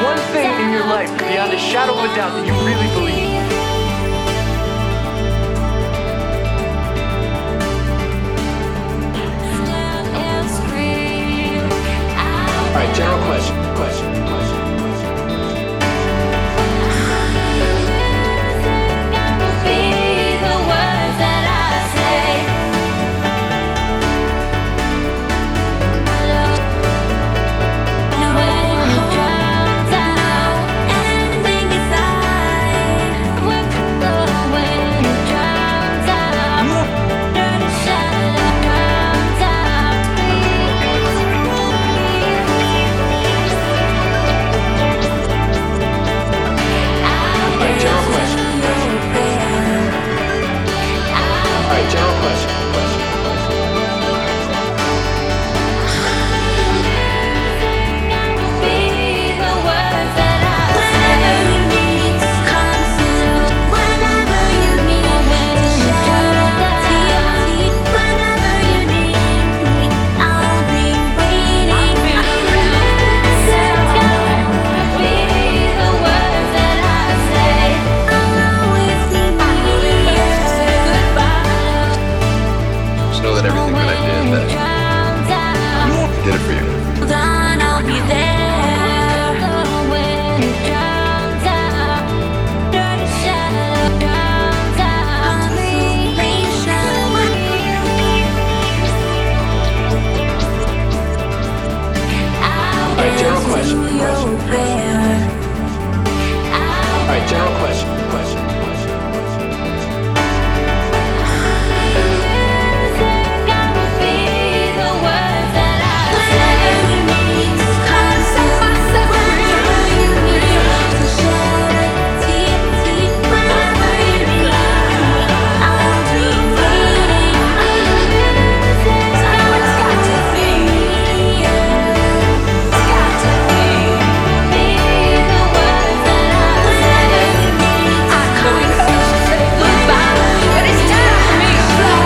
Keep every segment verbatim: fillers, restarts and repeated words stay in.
one thing in your life beyond a shadow of a doubt that you really believe. All right, general question, question, question, question. Be the words that I say. When it drowns out anything inside, when it drowns out, dirty shadow drowns out All right, general question, question. All right, general question, question, question. Be the words that I say. Whenever you need to come through, whenever you need to shed a tear, whenever you need me, I'll be waiting. Be the words that I say. I'll always be here. Goodbye. Just know that everything that I did, that Drowns out. I did it for you. Then I'll be there when it drowns out. Dirty shadow drowns out All right, general question, question, question. All right, general question, question, question, question, question. Be the words that I say. Whenever you need to come through, whenever you need to shed a tear, whenever you need me, I'll be waiting. So it's got to be, it's got to be. Be the words that I say. I know it hurts to say goodbye, but it's time for me to fly.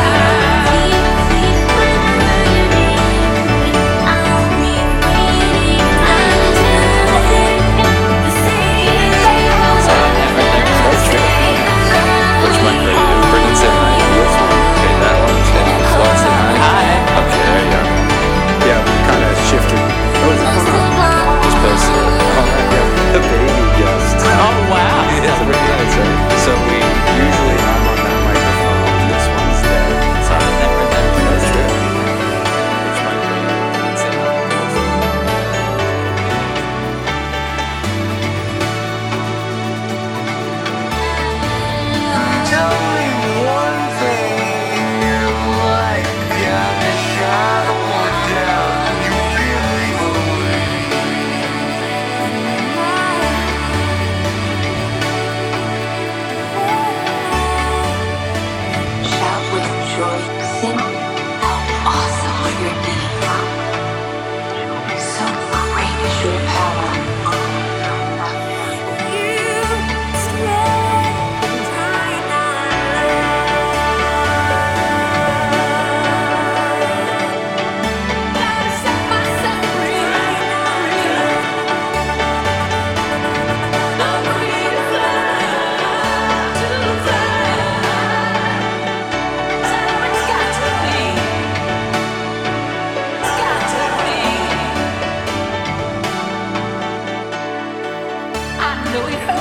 Which mic ready to freaking say hi? This one. Okay, that one. Okay, so I said hi. Okay, there you go. Yeah, we kind of shifted. Oh, is it coming up? Just posted it. Oh, right, yeah. The baby guest. Oh wow! Yeah, pretty nice, right? So we usually I'm on that microphone. This one's there. So I've never never That's noticed true. it. Which mic ready to freaking say hi? Tell me one thing in your life beyond a shadow of doubt that you really believe. Shout with joy, sing how awesome are your deeds. So great is your power. I know it hurts.